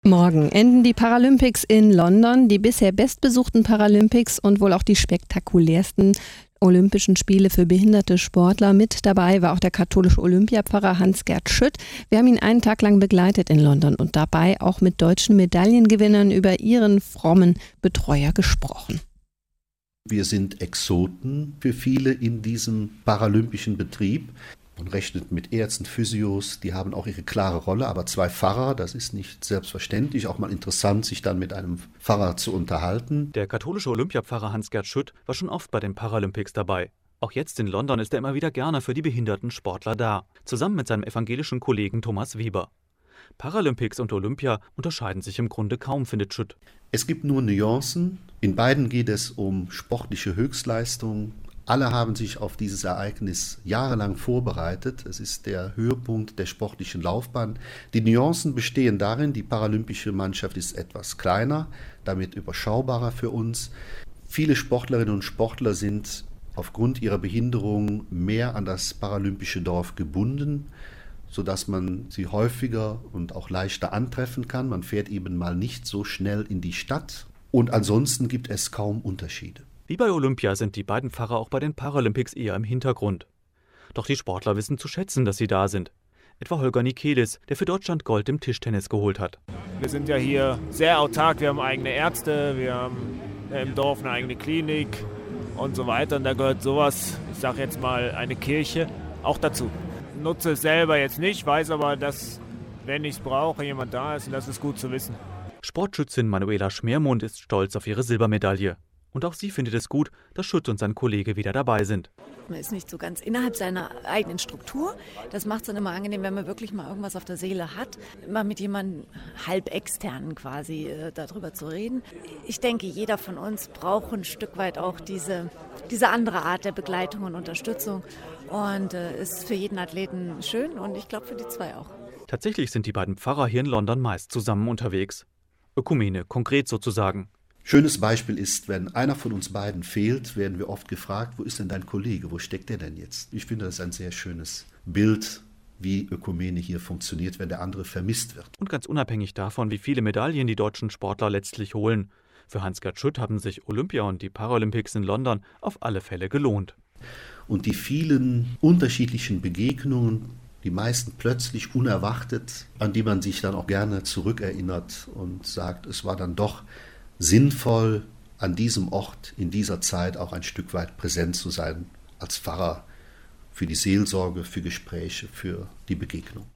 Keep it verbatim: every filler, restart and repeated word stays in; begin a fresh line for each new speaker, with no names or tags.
Morgen enden die Paralympics in London, die bisher bestbesuchten Paralympics und wohl auch die spektakulärsten Olympischen Spiele für behinderte Sportler. Mit dabei war auch der katholische Olympiapfarrer Hans-Gert Schütt. Wir haben ihn einen Tag lang begleitet in London und dabei auch mit deutschen Medaillengewinnern über ihren frommen Betreuer gesprochen.
Wir sind Exoten für viele in diesem paralympischen Betrieb. Man rechnet mit Ärzten, Physios, die haben auch ihre klare Rolle, aber zwei Pfarrer, das ist nicht selbstverständlich, auch mal interessant, sich dann mit einem Pfarrer zu unterhalten.
Der katholische Olympiapfarrer Hans-Gert Schütt war schon oft bei den Paralympics dabei. Auch jetzt in London ist er immer wieder gerne für die behinderten Sportler da, zusammen mit seinem evangelischen Kollegen Thomas Weber. Paralympics und Olympia unterscheiden sich im Grunde kaum, findet Schütt.
Es gibt nur Nuancen. In beiden geht es um sportliche Höchstleistung. Alle haben sich auf dieses Ereignis jahrelang vorbereitet. Es ist der Höhepunkt der sportlichen Laufbahn. Die Nuancen bestehen darin, die paralympische Mannschaft ist etwas kleiner, damit überschaubarer für uns. Viele Sportlerinnen und Sportler sind aufgrund ihrer Behinderung mehr an das paralympische Dorf gebunden, sodass man sie häufiger und auch leichter antreffen kann. Man fährt eben mal nicht so schnell in die Stadt. Und ansonsten gibt es kaum Unterschiede.
Wie bei Olympia sind die beiden Pfarrer auch bei den Paralympics eher im Hintergrund. Doch die Sportler wissen zu schätzen, dass sie da sind. Etwa Holger Nikelis, der für Deutschland Gold im Tischtennis geholt hat.
Wir sind ja hier sehr autark, wir haben eigene Ärzte, wir haben im Dorf eine eigene Klinik und so weiter. Und da gehört sowas, ich sage jetzt mal eine Kirche, auch dazu. Ich nutze es selber jetzt nicht, weiß aber, dass, wenn ich es brauche, jemand da ist und das ist gut zu wissen.
Sportschützin Manuela Schmermund ist stolz auf ihre Silbermedaille. Und auch sie findet es gut, dass Schütt und sein Kollege wieder dabei sind.
Man ist nicht so ganz innerhalb seiner eigenen Struktur. Das macht es dann immer angenehm, wenn man wirklich mal irgendwas auf der Seele hat, immer mit jemandem halb externen quasi äh, darüber zu reden. Ich denke, jeder von uns braucht ein Stück weit auch diese, diese andere Art der Begleitung und Unterstützung. Und äh, ist für jeden Athleten schön und ich glaube für die zwei auch.
Tatsächlich sind die beiden Pfarrer hier in London meist zusammen unterwegs. Ökumene, konkret sozusagen.
Schönes Beispiel ist, wenn einer von uns beiden fehlt, werden wir oft gefragt, wo ist denn dein Kollege, wo steckt der denn jetzt? Ich finde, das ist ein sehr schönes Bild, wie Ökumene hier funktioniert, wenn der andere vermisst wird.
Und ganz unabhängig davon, wie viele Medaillen die deutschen Sportler letztlich holen. Für Hans-Gert Schütt haben sich Olympia und die Paralympics in London auf alle Fälle gelohnt.
Und die vielen unterschiedlichen Begegnungen, die meisten plötzlich unerwartet, an die man sich dann auch gerne zurückerinnert und sagt, es war dann doch sinnvoll, an diesem Ort, in dieser Zeit auch ein Stück weit präsent zu sein, als Pfarrer für die Seelsorge, für Gespräche, für die Begegnung.